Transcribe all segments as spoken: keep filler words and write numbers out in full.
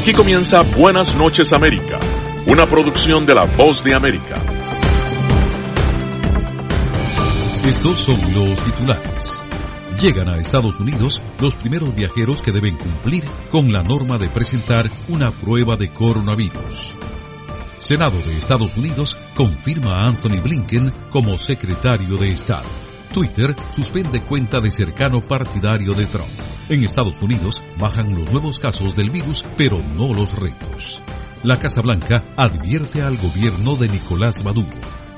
Aquí comienza Buenas noches América, una producción de La Voz de América. Estos son los titulares. Llegan a Estados Unidos los primeros viajeros que deben cumplir con la norma de presentar una prueba de coronavirus. Senado de Estados Unidos confirma a Antony Blinken como secretario de Estado. Twitter suspende cuenta de cercano partidario de Trump. En Estados Unidos bajan los nuevos casos del virus, pero no los retos. La Casa Blanca advierte al gobierno de Nicolás Maduro.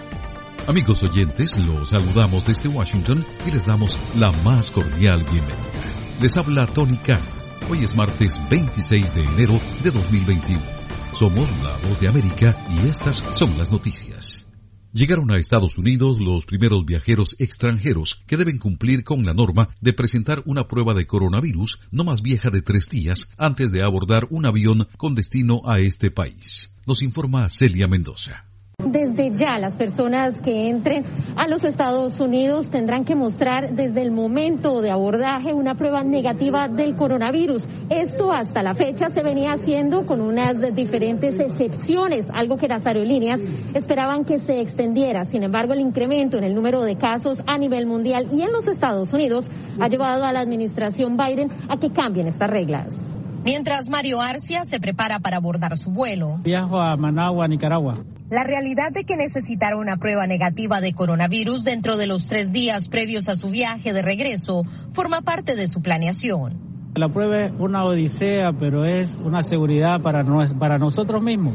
Amigos oyentes, los saludamos desde Washington y les damos la más cordial bienvenida. Les habla Tony Khan. Hoy es martes veintiséis de enero de dos mil veintiuno. Somos La Voz de América y estas son las noticias. Llegaron a Estados Unidos los primeros viajeros extranjeros que deben cumplir con la norma de presentar una prueba de coronavirus no más vieja de tres días antes de abordar un avión con destino a este país. Nos informa Celia Mendoza. Desde ya, las personas que entren a los Estados Unidos tendrán que mostrar desde el momento de abordaje una prueba negativa del coronavirus. Esto hasta la fecha se venía haciendo con unas diferentes excepciones, algo que las aerolíneas esperaban que se extendiera. Sin embargo, el incremento en el número de casos a nivel mundial y en los Estados Unidos ha llevado a la administración Biden a que cambien estas reglas. Mientras Mario Arcia se prepara para abordar su vuelo. Viajo a Managua, Nicaragua. La realidad de que necesitará una prueba negativa de coronavirus dentro de los tres días previos a su viaje de regreso forma parte de su planeación. La prueba es una odisea, pero es una seguridad para, nos, para nosotros mismos.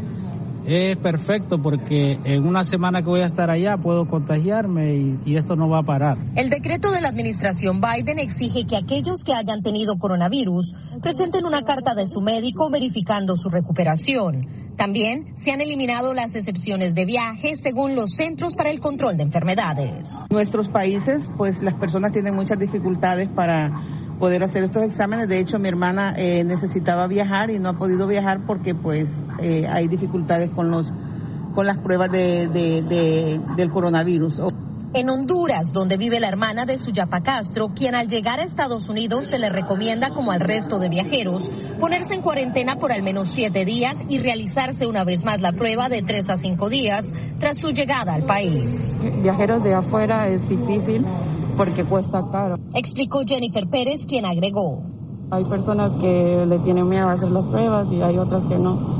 Es perfecto porque en una semana que voy a estar allá puedo contagiarme y, y esto no va a parar. El decreto de la administración Biden exige que aquellos que hayan tenido coronavirus presenten una carta de su médico verificando su recuperación. También se han eliminado las excepciones de viaje según los Centros para el Control de Enfermedades. En nuestros países, pues las personas tienen muchas dificultades para poder hacer estos exámenes. De hecho, mi hermana eh, necesitaba viajar y no ha podido viajar porque pues eh, hay dificultades con los con las pruebas de, de, de, del coronavirus. En Honduras, donde vive la hermana de Suyapa Castro, quien al llegar a Estados Unidos se le recomienda, como al resto de viajeros, ponerse en cuarentena por al menos siete días y realizarse una vez más la prueba de tres a cinco días tras su llegada al país. Viajeros de afuera es difícil porque cuesta caro. Explicó Jennifer Pérez, quien agregó. Hay personas que le tienen miedo a hacer las pruebas y hay otras que no.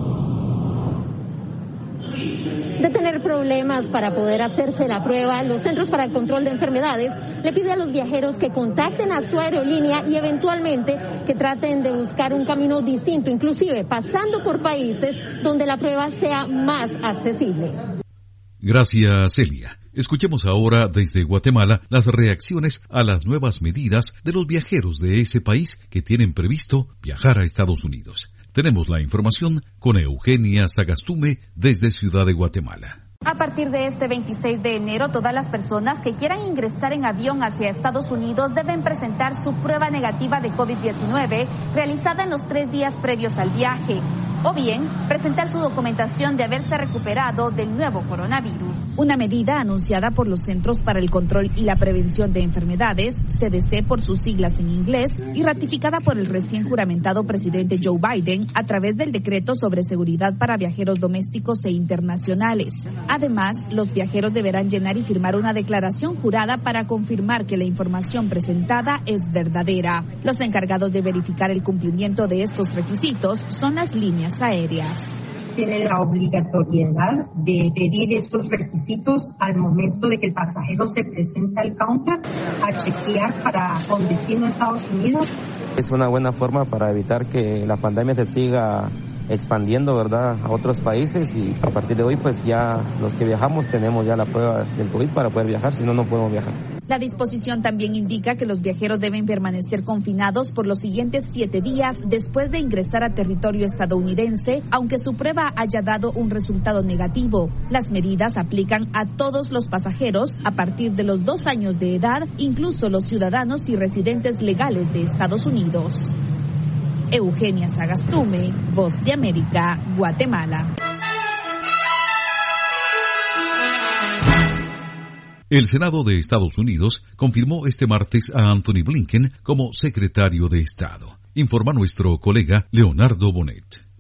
De tener problemas para poder hacerse la prueba, los Centros para el Control de Enfermedades le pide a los viajeros que contacten a su aerolínea y eventualmente que traten de buscar un camino distinto, inclusive pasando por países donde la prueba sea más accesible. Gracias, Celia. Escuchemos ahora desde Guatemala las reacciones a las nuevas medidas de los viajeros de ese país que tienen previsto viajar a Estados Unidos. Tenemos la información con Eugenia Sagastume desde Ciudad de Guatemala. A partir de este veintiséis de enero, todas las personas que quieran ingresar en avión hacia Estados Unidos deben presentar su prueba negativa de COVID diecinueve realizada en los tres días previos al viaje, o bien presentar su documentación de haberse recuperado del nuevo coronavirus. Una medida anunciada por los Centros para el Control y la Prevención de Enfermedades, C D C por sus siglas en inglés, y ratificada por el recién juramentado presidente Joe Biden a través del decreto sobre seguridad para viajeros domésticos e internacionales. Además, los viajeros deberán llenar y firmar una declaración jurada para confirmar que la información presentada es verdadera. Los encargados de verificar el cumplimiento de estos requisitos son las líneas aéreas. Tiene la obligatoriedad de pedir estos requisitos al momento de que el pasajero se presenta al counter a chequear para con destino a Estados Unidos. Es una buena forma para evitar que la pandemia se siga expandiendo, ¿verdad?, a otros países, y a partir de hoy pues ya los que viajamos tenemos ya la prueba del COVID para poder viajar, si no, no podemos viajar. La disposición también indica que los viajeros deben permanecer confinados por los siguientes siete días después de ingresar a territorio estadounidense, aunque su prueba haya dado un resultado negativo. Las medidas aplican a todos los pasajeros a partir de los dos años de edad, incluso los ciudadanos y residentes legales de Estados Unidos. Eugenia Sagastume, Voz de América, Guatemala. El Senado de Estados Unidos confirmó este martes a Antony Blinken como secretario de Estado. Informa nuestro colega Leonardo Bonet.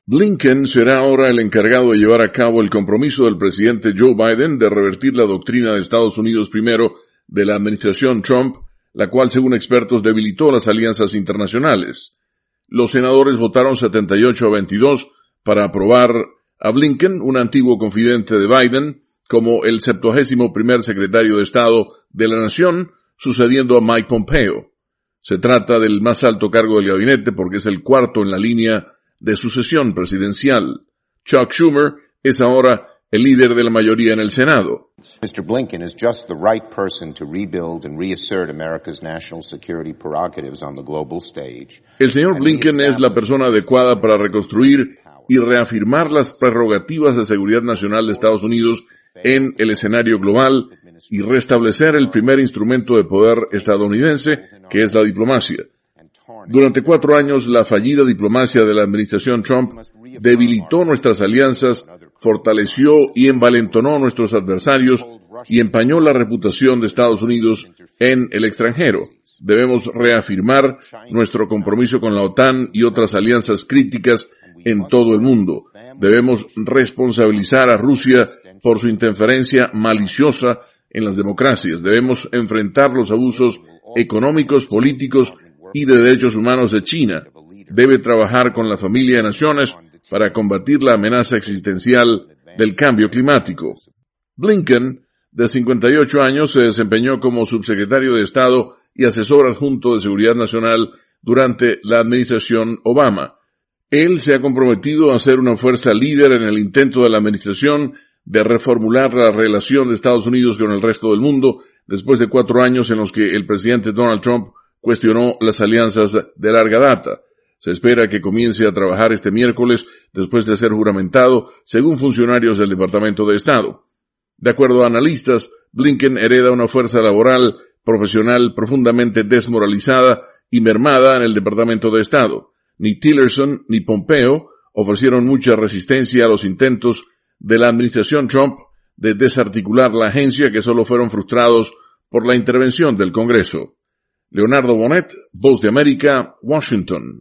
Blinken será ahora el encargado de llevar a cabo el compromiso del presidente Joe Biden de revertir la doctrina de Estados Unidos primero de la administración Trump, la cual, según expertos, debilitó las alianzas internacionales. Los senadores votaron setenta y ocho a veintidós para aprobar a Blinken, un antiguo confidente de Biden, como el septuagésimo primer secretario de Estado de la nación, sucediendo a Mike Pompeo. Se trata del más alto cargo del gabinete porque es el cuarto en la línea de sucesión presidencial. Chuck Schumer es ahora el líder de la mayoría en el Senado. mister Blinken is just the right person to rebuild and reassert America's national security prerogatives on the global stage. El señor Blinken es la persona adecuada para reconstruir y reafirmar las prerrogativas de seguridad nacional de Estados Unidos en el escenario global y restablecer el primer instrumento de poder estadounidense, que es la diplomacia. Durante cuatro años, la fallida diplomacia de la administración Trump debilitó nuestras alianzas, fortaleció y envalentonó a nuestros adversarios y empañó la reputación de Estados Unidos en el extranjero. Debemos reafirmar nuestro compromiso con la OTAN y otras alianzas críticas en todo el mundo. Debemos responsabilizar a Rusia por su interferencia maliciosa en las democracias. Debemos enfrentar los abusos económicos, políticos y de derechos humanos de China. Debe trabajar con la familia de naciones para combatir la amenaza existencial del cambio climático. Blinken, de cincuenta y ocho años, se desempeñó como subsecretario de Estado y asesor adjunto de Seguridad Nacional durante la administración Obama. Él se ha comprometido a ser una fuerza líder en el intento de la administración de reformular la relación de Estados Unidos con el resto del mundo después de cuatro años en los que el presidente Donald Trump cuestionó las alianzas de larga data. Se espera que comience a trabajar este miércoles después de ser juramentado, según funcionarios del Departamento de Estado. De acuerdo a analistas, Blinken hereda una fuerza laboral profesional profundamente desmoralizada y mermada en el Departamento de Estado. Ni Tillerson ni Pompeo ofrecieron mucha resistencia a los intentos de la administración Trump de desarticular la agencia, que solo fueron frustrados por la intervención del Congreso. Leonardo Bonet, Voz de América, Washington.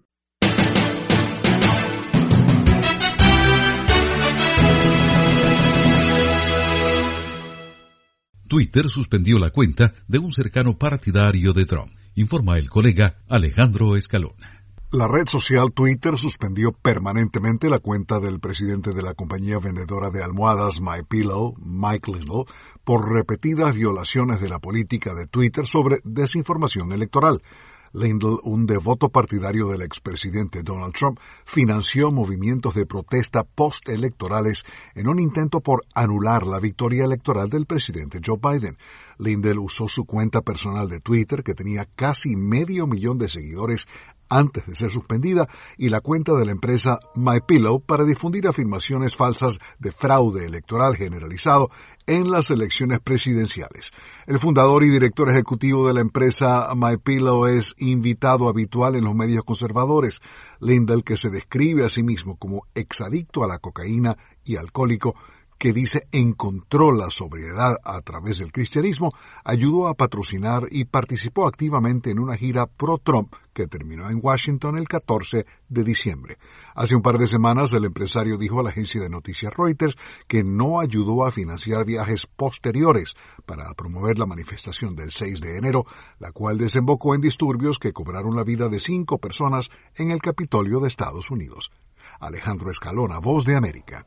Twitter suspendió la cuenta de un cercano partidario de Trump, informa el colega Alejandro Escalona. La red social Twitter suspendió permanentemente la cuenta del presidente de la compañía vendedora de almohadas MyPillow, Mike Lindell, por repetidas violaciones de la política de Twitter sobre desinformación electoral. Lindell, un devoto partidario del expresidente Donald Trump, financió movimientos de protesta postelectorales en un intento por anular la victoria electoral del presidente Joe Biden. Lindell usó su cuenta personal de Twitter, que tenía casi medio millón de seguidores antes de ser suspendida, y la cuenta de la empresa MyPillow para difundir afirmaciones falsas de fraude electoral generalizado en las elecciones presidenciales. El fundador y director ejecutivo de la empresa MyPillow es invitado habitual en los medios conservadores. Lindell, que se describe a sí mismo como exadicto a la cocaína y alcohólico, que dice encontró la sobriedad a través del cristianismo, ayudó a patrocinar y participó activamente en una gira pro-Trump que terminó en Washington el catorce de diciembre. Hace un par de semanas el empresario dijo a la agencia de noticias Reuters que no ayudó a financiar viajes posteriores para promover la manifestación del seis de enero, la cual desembocó en disturbios que cobraron la vida de cinco personas en el Capitolio de Estados Unidos. Alejandro Escalona, Voz de América.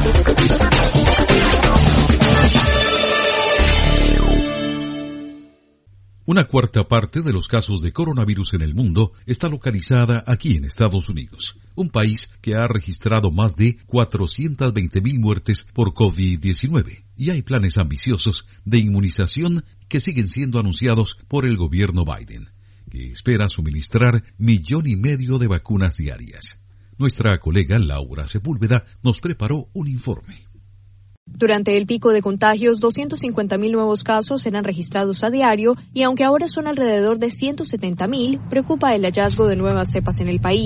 Una cuarta parte de los casos de coronavirus en el mundo está localizada aquí en Estados Unidos, un país que ha registrado más de cuatrocientas veinte mil muertes por COVID diecinueve, y hay planes ambiciosos de inmunización que siguen siendo anunciados por el gobierno Biden, que espera suministrar millón y medio de vacunas diarias. Nuestra colega Laura Sepúlveda nos preparó un informe. Durante el pico de contagios, doscientos cincuenta mil nuevos casos eran registrados a diario y aunque ahora son alrededor de ciento setenta mil, preocupa el hallazgo de nuevas cepas en el país.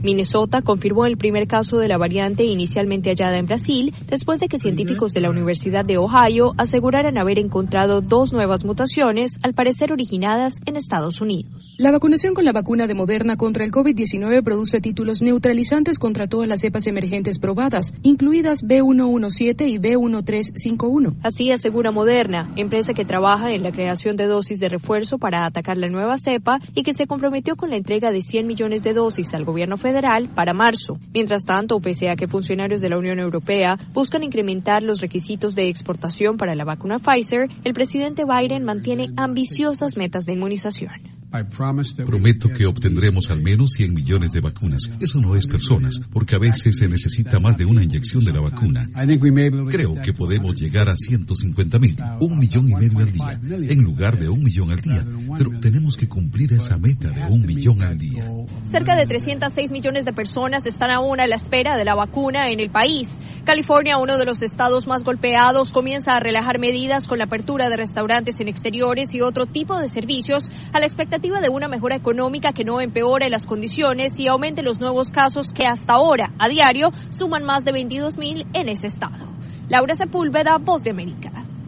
Minnesota confirmó el primer caso de la variante inicialmente hallada en Brasil, después de que científicos de la Universidad de Ohio aseguraran haber encontrado dos nuevas mutaciones, al parecer originadas en Estados Unidos. La vacunación con la vacuna de Moderna contra el COVID diecinueve produce títulos neutralizantes contra todas las cepas emergentes probadas, incluidas B uno diecisiete y B trece cincuenta y uno. Así asegura Moderna, empresa que trabaja en la creación de dosis de refuerzo para atacar la nueva cepa y que se comprometió con la entrega de cien millones de dosis al gobierno federal para marzo. Mientras tanto, pese a que funcionarios de la Unión Europea buscan incrementar los requisitos de exportación para la vacuna Pfizer, el presidente Biden mantiene ambiciosas metas de inmunización. Prometo que obtendremos al menos cien millones de vacunas. Eso no es personas, porque a veces se necesita más de una inyección de la vacuna. Creo que podemos llegar a ciento cincuenta mil, un millón y medio al día, en lugar de un millón al día. Pero tenemos que cumplir esa meta de un millón al día. Cerca de trescientos seis millones de personas están aún a la espera de la vacuna en el país. California, uno de los estados más golpeados, comienza a relajar medidas con la apertura de restaurantes en exteriores y otro tipo de servicios a la expectativa de una mejora económica que no empeore las condiciones y aumente los nuevos casos que hasta ahora, a diario, suman más de veintidós mil en ese estado. Laura Sepúlveda, Voz de América.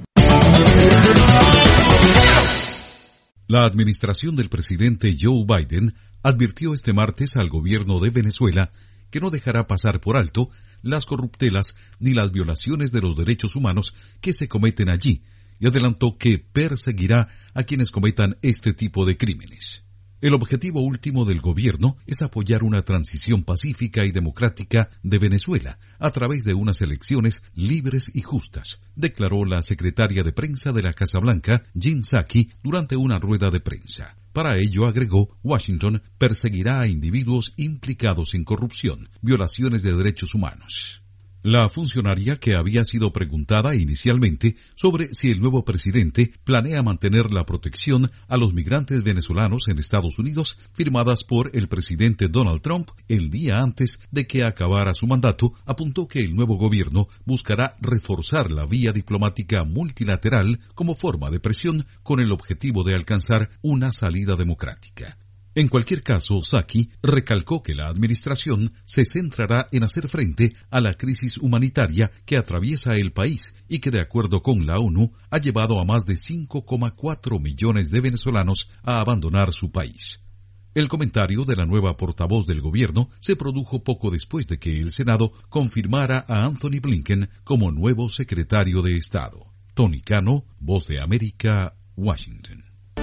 La administración del presidente Joe Biden advirtió este martes al gobierno de Venezuela que no dejará pasar por alto las corruptelas ni las violaciones de los derechos humanos que se cometen allí, y adelantó que perseguirá a quienes cometan este tipo de crímenes. El objetivo último del gobierno es apoyar una transición pacífica y democrática de Venezuela a través de unas elecciones libres y justas, declaró la secretaria de prensa de la Casa Blanca, Jen Psaki, durante una rueda de prensa. Para ello, agregó, Washington perseguirá a individuos implicados en corrupción, violaciones de derechos humanos. La funcionaria, que había sido preguntada inicialmente sobre si el nuevo presidente planea mantener la protección a los migrantes venezolanos en Estados Unidos firmadas por el presidente Donald Trump el día antes de que acabara su mandato, apuntó que el nuevo gobierno buscará reforzar la vía diplomática multilateral como forma de presión con el objetivo de alcanzar una salida democrática. En cualquier caso, Psaki recalcó que la administración se centrará en hacer frente a la crisis humanitaria que atraviesa el país y que, de acuerdo con la ONU, ha llevado a más de cinco coma cuatro millones de venezolanos a abandonar su país. El comentario de la nueva portavoz del gobierno se produjo poco después de que el Senado confirmara a Anthony Blinken como nuevo secretario de Estado. Tony Cano, Voz de América, Washington.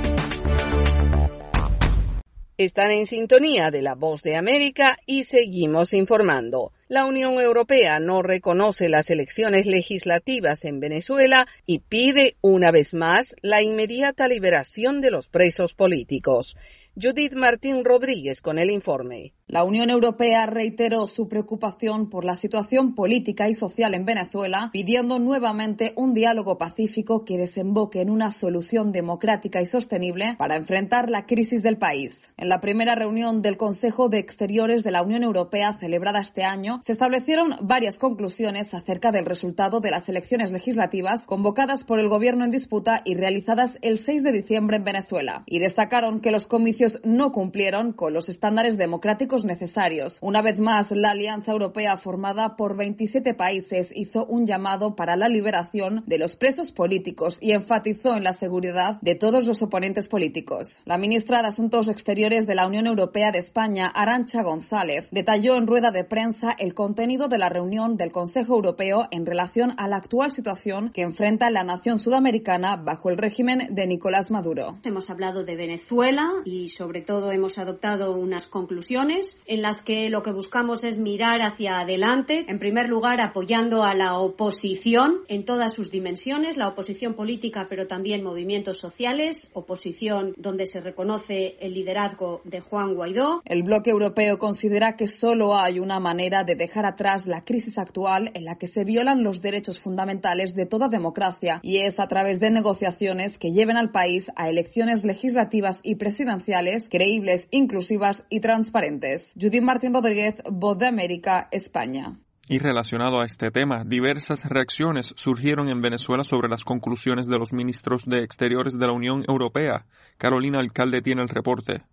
Están en sintonía de la Voz de América y seguimos informando. La Unión Europea no reconoce las elecciones legislativas en Venezuela y pide una vez más la inmediata liberación de los presos políticos. Judith Martín Rodríguez con el informe. La Unión Europea reiteró su preocupación por la situación política y social en Venezuela, pidiendo nuevamente un diálogo pacífico que desemboque en una solución democrática y sostenible para enfrentar la crisis del país. En la primera reunión del Consejo de Exteriores de la Unión Europea celebrada este año, se establecieron varias conclusiones acerca del resultado de las elecciones legislativas convocadas por el gobierno en disputa y realizadas el seis de diciembre en Venezuela, y destacaron que los comicios no cumplieron con los estándares democráticos necesarios. Una vez más, la Alianza Europea, formada por veintisiete países, hizo un llamado para la liberación de los presos políticos y enfatizó en la seguridad de todos los oponentes políticos. La ministra de Asuntos Exteriores de la Unión Europea de España, Arantxa González, detalló en rueda de prensa el contenido de la reunión del Consejo Europeo en relación a la actual situación que enfrenta la nación sudamericana bajo el régimen de Nicolás Maduro. Hemos hablado de Venezuela y sobre todo hemos adoptado unas conclusiones en las que lo que buscamos es mirar hacia adelante, en primer lugar apoyando a la oposición en todas sus dimensiones, la oposición política pero también movimientos sociales, oposición donde se reconoce el liderazgo de Juan Guaidó. El bloque europeo considera que solo hay una manera de dejar atrás la crisis actual en la que se violan los derechos fundamentales de toda democracia, y es a través de negociaciones que lleven al país a elecciones legislativas y presidenciales creíbles, inclusivas y transparentes. Judith Martín Rodríguez, Voz de América, España. Y relacionado a este tema, diversas reacciones surgieron en Venezuela sobre las conclusiones de los ministros de Exteriores de la Unión Europea. Carolina Alcalde tiene el reporte.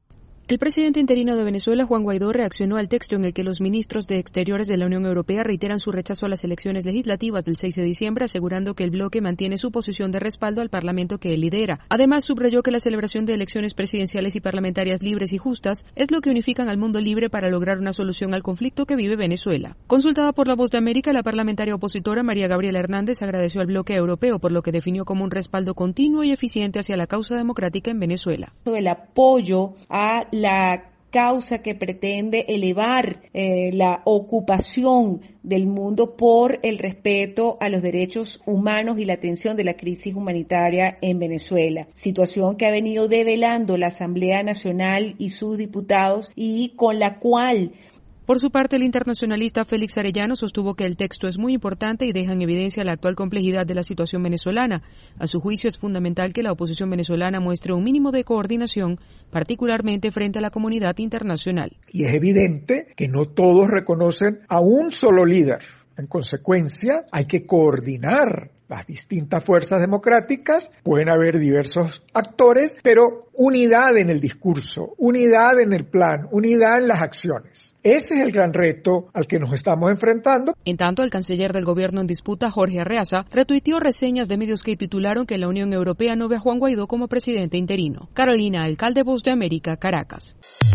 El presidente interino de Venezuela, Juan Guaidó, reaccionó al texto en el que los ministros de Exteriores de la Unión Europea reiteran su rechazo a las elecciones legislativas del seis de diciembre, asegurando que el bloque mantiene su posición de respaldo al parlamento que él lidera. Además, subrayó que la celebración de elecciones presidenciales y parlamentarias libres y justas es lo que unifican al mundo libre para lograr una solución al conflicto que vive Venezuela. Consultada por La Voz de América, la parlamentaria opositora María Gabriela Hernández agradeció al bloque europeo por lo que definió como un respaldo continuo y eficiente hacia la causa democrática en Venezuela. El apoyo a la causa que pretende elevar eh, la ocupación del mundo por el respeto a los derechos humanos y la atención de la crisis humanitaria en Venezuela. Situación que ha venido develando la Asamblea Nacional y sus diputados y con la cual... Por su parte, el internacionalista Félix Arellano sostuvo que el texto es muy importante y deja en evidencia la actual complejidad de la situación venezolana. A su juicio, es fundamental que la oposición venezolana muestre un mínimo de coordinación, particularmente frente a la comunidad internacional. Y es evidente que no todos reconocen a un solo líder. En consecuencia, hay que coordinar las distintas fuerzas democráticas, pueden haber diversos actores, pero unidad en el discurso, unidad en el plan, unidad en las acciones. Ese es el gran reto al que nos estamos enfrentando. En tanto, el canciller del gobierno en disputa, Jorge Arreaza, retuiteó reseñas de medios que titularon que la Unión Europea no ve a Juan Guaidó como presidente interino. Carolina Alcalde, Voz de América, Caracas.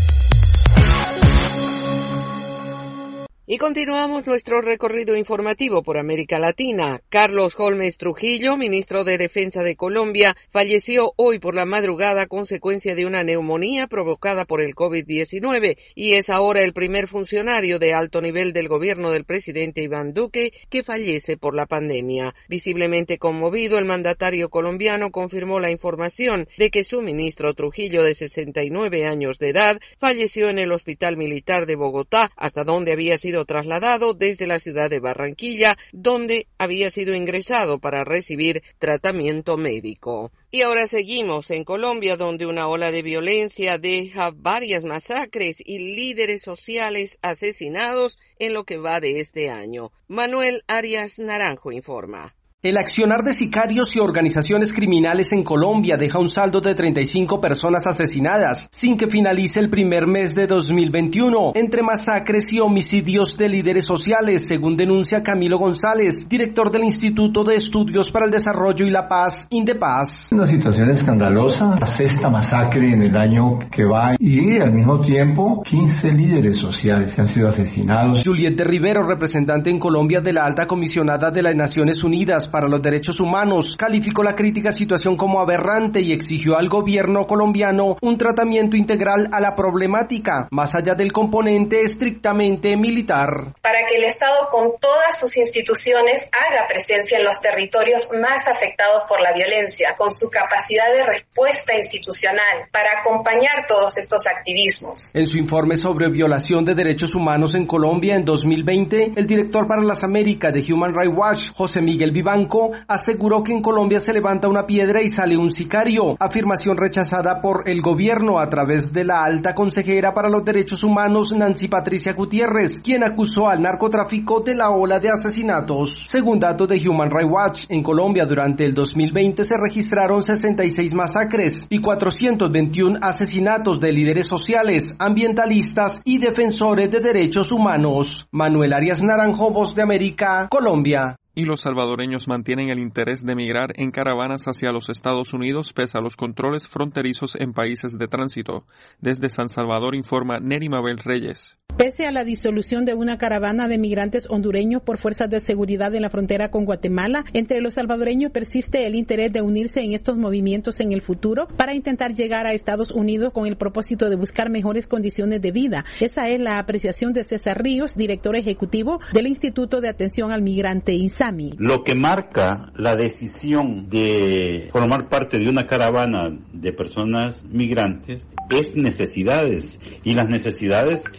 Y continuamos nuestro recorrido informativo por América Latina. Carlos Holmes Trujillo, ministro de Defensa de Colombia, falleció hoy por la madrugada a consecuencia de una neumonía provocada por el COVID diecinueve y es ahora el primer funcionario de alto nivel del gobierno del presidente Iván Duque que fallece por la pandemia. Visiblemente conmovido, el mandatario colombiano confirmó la información de que su ministro Trujillo, de sesenta y nueve años de edad, falleció en el Hospital Militar de Bogotá, hasta donde había sido trasladado desde la ciudad de Barranquilla, donde había sido ingresado para recibir tratamiento médico. Y ahora seguimos en Colombia, donde una ola de violencia deja varias masacres y líderes sociales asesinados en lo que va de este año. Manuel Arias Naranjo informa. El accionar de sicarios y organizaciones criminales en Colombia deja un saldo de treinta y cinco personas asesinadas, sin que finalice el primer mes de dos mil veintiuno, entre masacres y homicidios de líderes sociales, según denuncia Camilo González, director del Instituto de Estudios para el Desarrollo y la Paz, INDEPAZ. Una situación escandalosa, la sexta masacre en el año que va y al mismo tiempo quince líderes sociales que han sido asesinados. Juliette de Rivero, representante en Colombia de la Alta Comisionada de las Naciones Unidas para los Derechos Humanos, calificó la crítica situación como aberrante y exigió al gobierno colombiano un tratamiento integral a la problemática, más allá del componente estrictamente militar. Para que el Estado con todas sus instituciones haga presencia en los territorios más afectados por la violencia, con su capacidad de respuesta institucional, para acompañar todos estos activismos. En su informe sobre violación de derechos humanos en Colombia en dos mil veinte, el director para las Américas de Human Rights Watch, José Miguel Vivanco, aseguró que en Colombia se levanta una piedra y sale un sicario, afirmación rechazada por el gobierno a través de la alta consejera para los derechos humanos Nancy Patricia Gutiérrez, quien acusó al narcotráfico de la ola de asesinatos. Según datos de Human Rights Watch, en Colombia durante el dos mil veinte se registraron sesenta y seis masacres y cuatrocientos veintiuno asesinatos de líderes sociales, ambientalistas y defensores de derechos humanos. Manuel Arias Naranjo, Voz de América, Colombia. Y los salvadoreños mantienen el interés de migrar en caravanas hacia los Estados Unidos pese a los controles fronterizos en países de tránsito. Desde San Salvador informa Neri Mabel Reyes. Pese a la disolución de una caravana de migrantes hondureños por fuerzas de seguridad en la frontera con Guatemala, entre los salvadoreños persiste el interés de unirse en estos movimientos en el futuro para intentar llegar a Estados Unidos con el propósito de buscar mejores condiciones de vida. Esa es la apreciación de César Ríos, director ejecutivo del Instituto de Atención al Migrante INSAMI. Lo que marca la decisión de formar parte de una caravana de personas migrantes es necesidades, y las necesidades no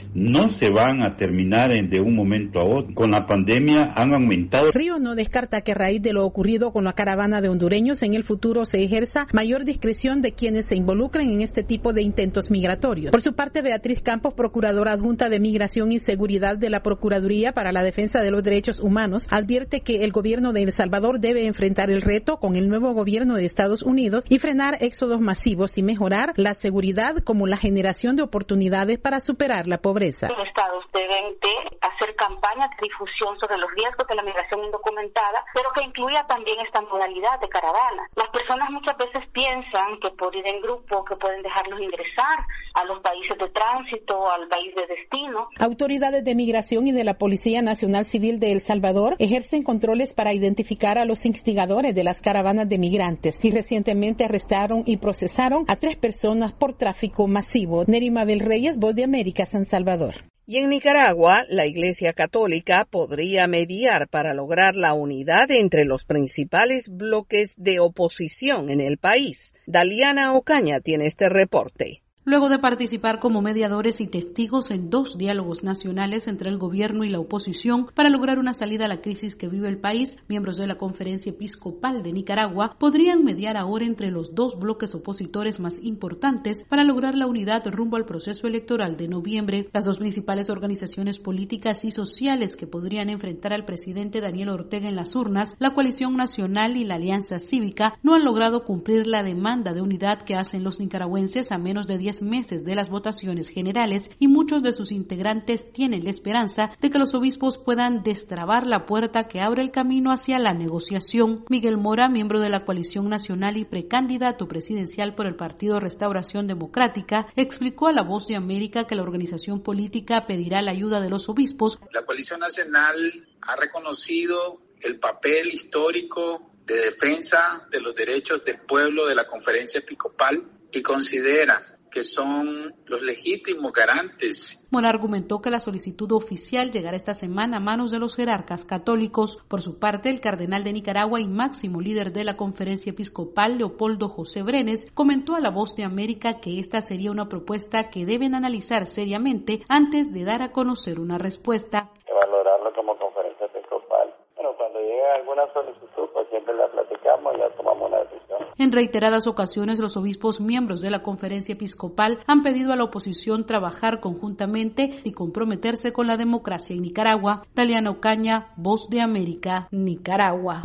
no se van a terminar en, de un momento a otro. Con la pandemia han aumentado. Río no descarta que a raíz de lo ocurrido con la caravana de hondureños en el futuro se ejerza mayor discreción de quienes se involucren en este tipo de intentos migratorios. Por su parte, Beatriz Campos, procuradora adjunta de Migración y Seguridad de la Procuraduría para la Defensa de los Derechos Humanos, advierte que el gobierno de El Salvador debe enfrentar el reto con el nuevo gobierno de Estados Unidos y frenar éxodos masivos y mejorar la seguridad como la generación de oportunidades para superar la pobreza. Los estados deben de hacer campañas de difusión sobre los riesgos de la migración indocumentada, pero que incluya también esta modalidad de caravana. Las personas muchas veces piensan que por ir en grupo que pueden dejarlos ingresar a los países de tránsito o al país de destino. Autoridades de migración y de la Policía Nacional Civil de El Salvador ejercen controles para identificar a los instigadores de las caravanas de migrantes y recientemente arrestaron y procesaron a tres personas por tráfico masivo. Neri Mabel Reyes, Voz de América, San Salvador. Y en Nicaragua, la Iglesia Católica podría mediar para lograr la unidad entre los principales bloques de oposición en el país. Daliana Ocaña tiene este reporte. Luego de participar como mediadores y testigos en dos diálogos nacionales entre el gobierno y la oposición para lograr una salida a la crisis que vive el país, miembros de la Conferencia Episcopal de Nicaragua podrían mediar ahora entre los dos bloques opositores más importantes para lograr la unidad rumbo al proceso electoral de noviembre. Las dos principales organizaciones políticas y sociales que podrían enfrentar al presidente Daniel Ortega en las urnas, la Coalición Nacional y la Alianza Cívica, no han logrado cumplir la demanda de unidad que hacen los nicaragüenses a menos de diez meses de las votaciones generales, y muchos de sus integrantes tienen la esperanza de que los obispos puedan destrabar la puerta que abre el camino hacia la negociación. Miguel Mora, miembro de la Coalición Nacional y precandidato presidencial por el Partido Restauración Democrática, explicó a La Voz de América que la organización política pedirá la ayuda de los obispos. La Coalición Nacional ha reconocido el papel histórico de defensa de los derechos del pueblo de la Conferencia Episcopal y considera que son los legítimos garantes. Mora argumentó que la solicitud oficial llegará esta semana a manos de los jerarcas católicos. Por su parte, el cardenal de Nicaragua y máximo líder de la Conferencia Episcopal, Leopoldo José Brenes, comentó a La Voz de América que esta sería una propuesta que deben analizar seriamente antes de dar a conocer una respuesta. Valorarlo como Conferencia Episcopal. Bueno, cuando llegue alguna solicitud, pues siempre la platicamos y ya tomamos una decisión. En reiteradas ocasiones, los obispos miembros de la Conferencia Episcopal han pedido a la oposición trabajar conjuntamente y comprometerse con la democracia en Nicaragua. Daliana Ocaña, Voz de América, Nicaragua.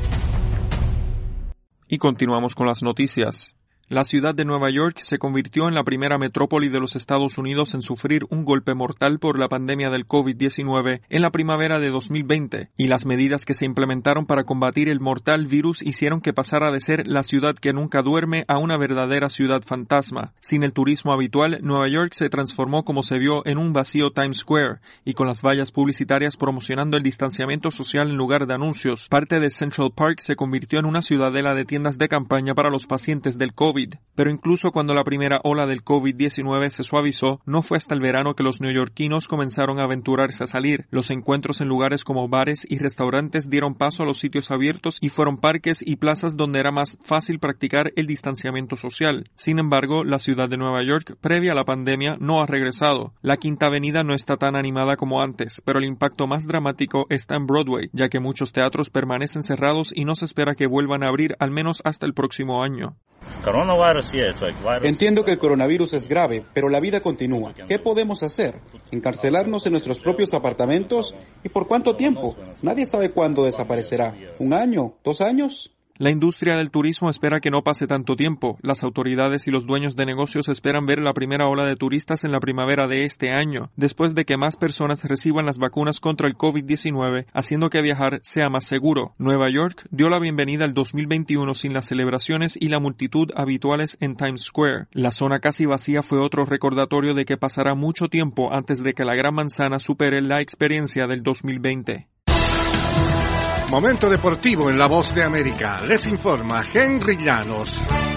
Y continuamos con las noticias. La ciudad de Nueva York se convirtió en la primera metrópoli de los Estados Unidos en sufrir un golpe mortal por la pandemia del COVID diecinueve en la primavera de dos mil veinte, y las medidas que se implementaron para combatir el mortal virus hicieron que pasara de ser la ciudad que nunca duerme a una verdadera ciudad fantasma. Sin el turismo habitual, Nueva York se transformó como se vio en un vacío Times Square, y con las vallas publicitarias promocionando el distanciamiento social en lugar de anuncios. Parte de Central Park se convirtió en una ciudadela de tiendas de campaña para los pacientes del COVID. Pero incluso cuando la primera ola del COVID diecinueve se suavizó, no fue hasta el verano que los neoyorquinos comenzaron a aventurarse a salir. Los encuentros en lugares como bares y restaurantes dieron paso a los sitios abiertos y fueron parques y plazas donde era más fácil practicar el distanciamiento social. Sin embargo, la ciudad de Nueva York, previa a la pandemia, no ha regresado. La Quinta Avenida no está tan animada como antes, pero el impacto más dramático está en Broadway, ya que muchos teatros permanecen cerrados y no se espera que vuelvan a abrir al menos hasta el próximo año. Entiendo que el coronavirus es grave, pero la vida continúa. ¿Qué podemos hacer? ¿Encarcelarnos en nuestros propios apartamentos? ¿Y por cuánto tiempo? Nadie sabe cuándo desaparecerá. ¿Un año? ¿Dos años? La industria del turismo espera que no pase tanto tiempo. Las autoridades y los dueños de negocios esperan ver la primera ola de turistas en la primavera de este año, después de que más personas reciban las vacunas contra el COVID diecinueve, haciendo que viajar sea más seguro. Nueva York dio la bienvenida al dos mil veintiuno sin las celebraciones y la multitud habituales en Times Square. La zona casi vacía fue otro recordatorio de que pasará mucho tiempo antes de que la Gran Manzana supere la experiencia del dos mil veinte. Momento deportivo en La Voz de América. Les informa Henry Llanos.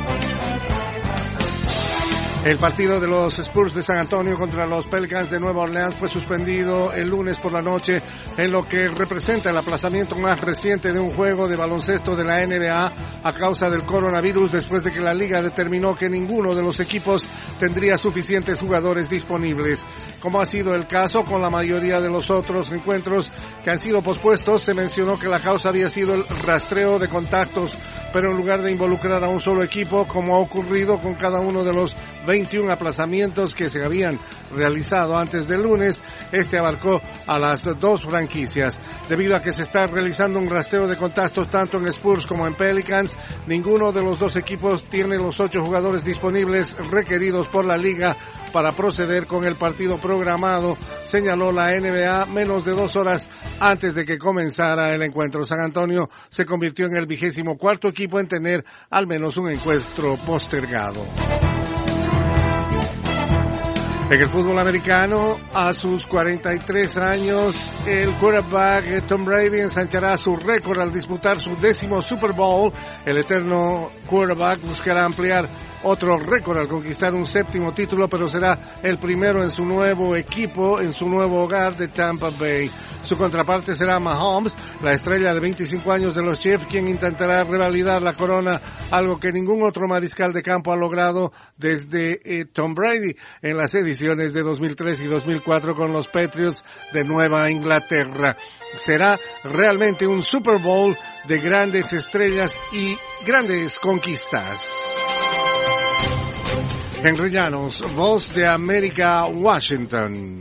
El partido de los Spurs de San Antonio contra los Pelicans de Nueva Orleans fue suspendido el lunes por la noche, en lo que representa el aplazamiento más reciente de un juego de baloncesto de la N B A a causa del coronavirus, después de que la liga determinó que ninguno de los equipos tendría suficientes jugadores disponibles. Como ha sido el caso con la mayoría de los otros encuentros que han sido pospuestos, se mencionó que la causa había sido el rastreo de contactos, pero en lugar de involucrar a un solo equipo, como ha ocurrido con cada uno de los veintiún aplazamientos que se habían realizado antes del lunes, este abarcó a las dos franquicias. Debido a que se está realizando un rastreo de contactos tanto en Spurs como en Pelicans, ninguno de los dos equipos tiene los ocho jugadores disponibles requeridos por la liga para proceder con el partido programado, señaló la N B A menos de dos horas antes de que comenzara el encuentro. San Antonio se convirtió en el vigésimo cuarto equipo en tener al menos un encuentro postergado. En el fútbol americano, a sus cuarenta y tres años, el quarterback Tom Brady ensanchará su récord al disputar su décimo Super Bowl. El eterno quarterback buscará ampliar otro récord al conquistar un séptimo título, pero será el primero en su nuevo equipo, en su nuevo hogar de Tampa Bay. Su contraparte será Mahomes, la estrella de veinticinco años de los Chiefs, quien intentará revalidar la corona, algo que ningún otro mariscal de campo ha logrado desde eh, Tom Brady en las ediciones de dos mil tres y dos mil cuatro con los Patriots de Nueva Inglaterra. Será realmente un Super Bowl de grandes estrellas y grandes conquistas. Henry Llanos, Voz de América, Washington.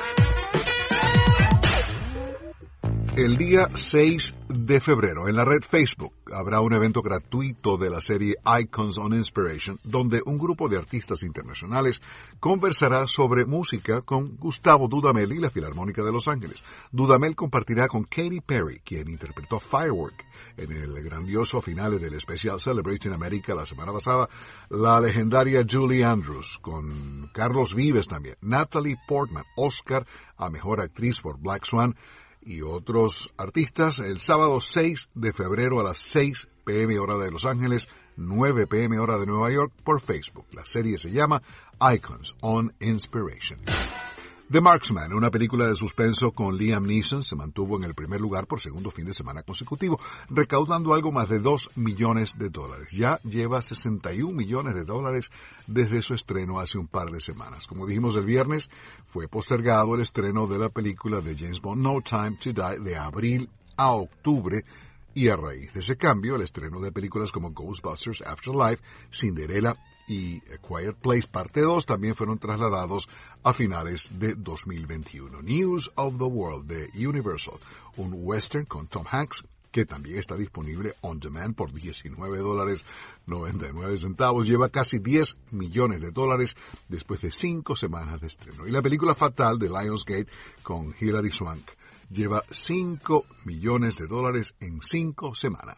El día seis de febrero, en la red Facebook, habrá un evento gratuito de la serie Icons on Inspiration, donde un grupo de artistas internacionales conversará sobre música con Gustavo Dudamel y la Filarmónica de Los Ángeles. Dudamel compartirá con Katy Perry, quien interpretó Firework en el grandioso final del especial Celebrating America la semana pasada, la legendaria Julie Andrews, con Carlos Vives también, Natalie Portman, Oscar a Mejor Actriz por Black Swan, y otros artistas el sábado seis de febrero a las seis p m hora de Los Ángeles, nueve p m hora de Nueva York por Facebook. La serie se llama Icons on Inspiration. The Marksman, una película de suspenso con Liam Neeson, se mantuvo en el primer lugar por segundo fin de semana consecutivo, recaudando algo más de dos millones de dólares. Ya lleva sesenta y un millones de dólares desde su estreno hace un par de semanas. Como dijimos el viernes, fue postergado el estreno de la película de James Bond No Time to Die de abril a octubre, y a raíz de ese cambio, el estreno de películas como Ghostbusters Afterlife, Cinderella y A Quiet Place Parte dos también fueron trasladados a finales de dos mil veintiuno. News of the World de Universal, un western con Tom Hanks, que también está disponible on demand por diecinueve dólares noventa y nueve centavos, lleva casi diez millones de dólares después de cinco semanas de estreno. Y la película Fatal de Lionsgate con Hilary Swank lleva cinco millones de dólares en cinco semanas.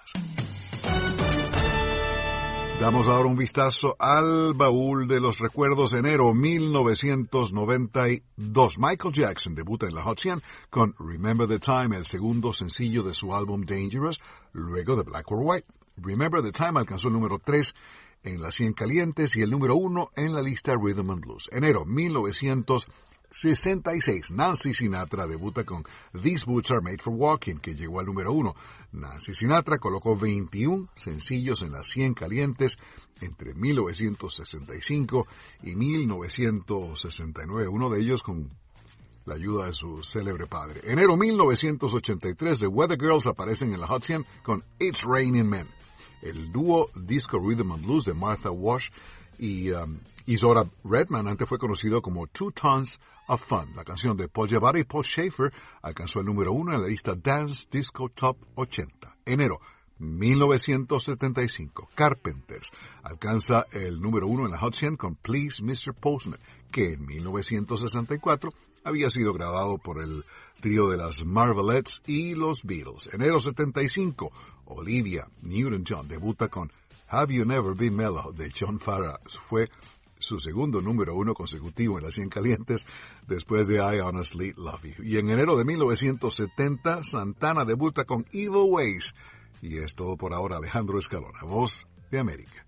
Damos ahora un vistazo al baúl de los recuerdos. Enero mil novecientos noventa y dos. Michael Jackson debuta en la Hot cien con Remember the Time, el segundo sencillo de su álbum Dangerous, luego de Black or White. Remember the Time alcanzó el número tres en las cien calientes y el número uno en la lista Rhythm and Blues. Enero mil novecientos sesenta y seis. Nancy Sinatra debuta con These Boots Are Made for Walking, que llegó al número uno. Nancy Sinatra colocó veintiún sencillos en las cien calientes entre mil novecientos sesenta y cinco y mil novecientos sesenta y nueve, uno de ellos con la ayuda de su célebre padre. Enero mil novecientos ochenta y tres, The Weather Girls aparecen en la Hot cien con It's Raining Men. El dúo Disco Rhythm and Blues de Martha Wash y um, Isadora Redman, antes fue conocido como Two Tons of Fun. La canción de Paul Giamatti y Paul Schaefer alcanzó el número uno en la lista Dance Disco Top ochenta. Enero mil novecientos setenta y cinco, Carpenters alcanza el número uno en la Hot cien con Please mister Postman, que en mil novecientos sesenta y cuatro había sido grabado por el trío de las Marvelettes y los Beatles. Enero setenta y cinco, Olivia Newton-John debuta con Have You Never Been Mellow de John Farrar. Fue su segundo número uno consecutivo en las cien calientes después de I Honestly Love You. Y en enero de mil novecientos setenta, Santana debuta con Evil Ways. Y es todo por ahora. Alejandro Escalona, Voz de América.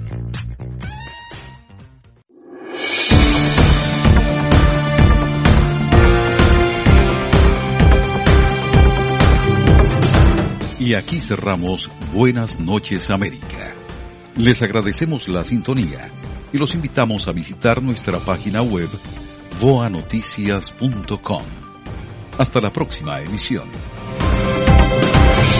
Y aquí cerramos Buenas noches América. Les agradecemos la sintonía. y los invitamos a visitar nuestra página web voa noticias punto com. Hasta la próxima emisión.